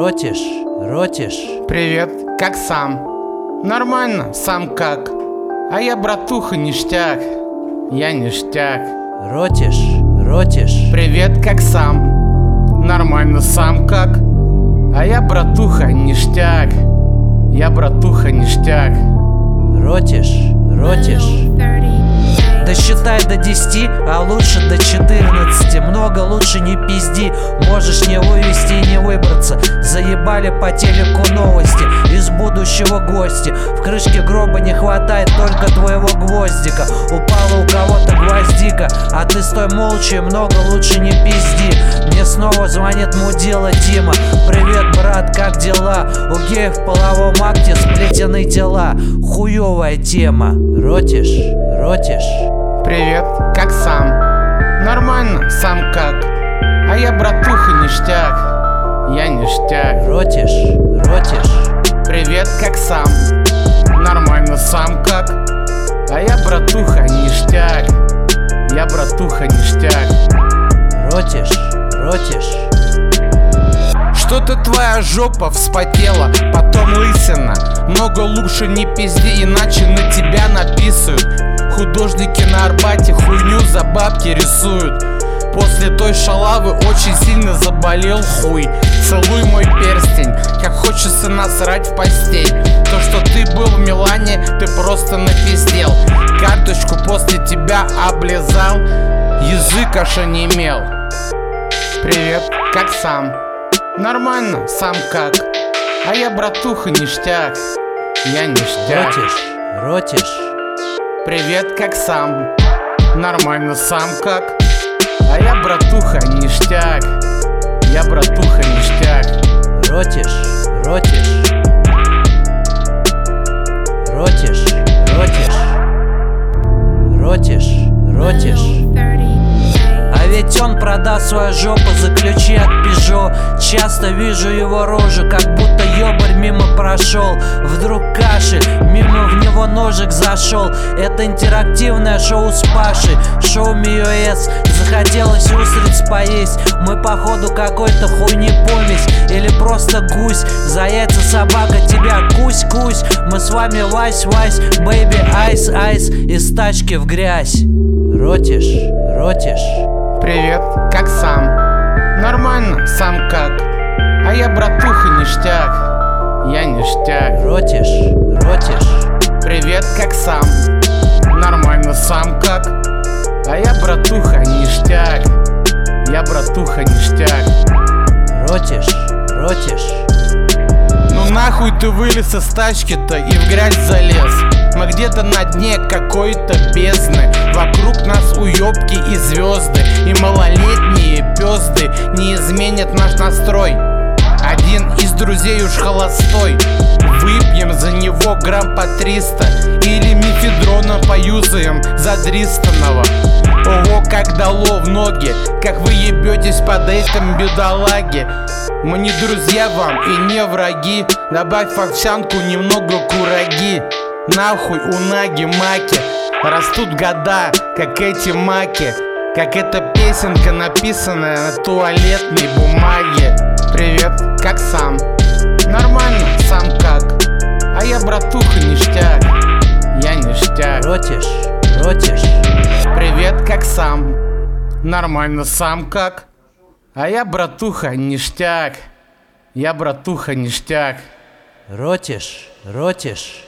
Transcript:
Ротишь. Привет, как сам? Нормально, сам как? А я, братуха, ништяк. Я ништяк. Ротишь. Привет, как сам? Нормально, сам как? А я, братуха, ништяк. Я, братуха, ништяк. Ротишь. Досчитай до 10, а лучше до 14. Много лучше не пизди, можешь не вывести и не выбраться. Заебали по телеку новости из будущего гости. В крышке гроба не хватает только твоего гвоздика. Упала у кого-то гвоздика, а ты стой молча и много лучше не пизди. Мне снова звонит мудила Дима. Привет, брат, как дела? У геев в половом акте сплетены тела. Хуёвая тема. Ротишь. Привет, как сам? Нормально, сам как? А я, братуха, ништяк. Я ништяк. Ротишь. Привет, как сам? Нормально, сам как? А я, братуха, ништяк. Я, братуха, ништяк. Ротишь. Что-то твоя жопа вспотела, потом лысина. Много лучше не пизди, иначе на тебя написают. Художники на Арбате хуйню за бабки рисуют. После той шалавы очень сильно заболел хуй. Целуй мой перстень, как хочется насрать в постель. То, что ты был в Милане, ты просто напиздел. Карточку после тебя облизал, язык аж онемел. Привет, как сам? Нормально, сам как? А я, братуха, ништяк. Я ништяк. Ротишь. Привет, как сам? Нормально, сам как? А я, братуха, ништяк. Я, братуха, ништяк. Ротишь. А ведь он продаст свою жопу за ключи от Пежо. Часто вижу его рожу, как будто ёбарь мимо прошел. Вдруг кашель, мимо в него ножик зашел. Это интерактивное шоу с Пашей, шоу Миоэс. Захотелось устриц поесть. Мы походу какой-то хуйни помесь. Или просто гусь, за яйца собака тебя кусь-кусь. Мы с вами Вась, бэйби, айс, из тачки в грязь. Ротишь. Привет, как сам? Нормально, сам как? А я, братуха, ништяк. Я ништяк. Ротишь. Привет, как сам? Нормально, сам как? А я, братуха, ништяк. Я, братуха, ништяк. Ротишь. Ну нахуй ты вылез из тачки-то и в грязь залез. Мы где-то на дне какой-то бездны. Вокруг нас уёбки и звезды. И малолетние пёзды не изменят наш настрой. Один из друзей уж холостой. Выпьем за него грамм по 300. Или мефедрона поюзаем за Дристанова. Ого, как дало в ноги. Как вы ебетесь под этим бедолаги. Мы не друзья вам и не враги. Добавь в овсянку немного кураги. Нахуй у Наги маки. Растут года, как эти маки. Как эта песенка, написанная на туалетной бумаге. Привет, как сам? Нормально, сам как? А я, братуха, ништяк. Я ништяк. Ротишь. Привет, как сам? Нормально, сам как? А я, братуха, ништяк. Я, братуха, ништяк. Ротишь.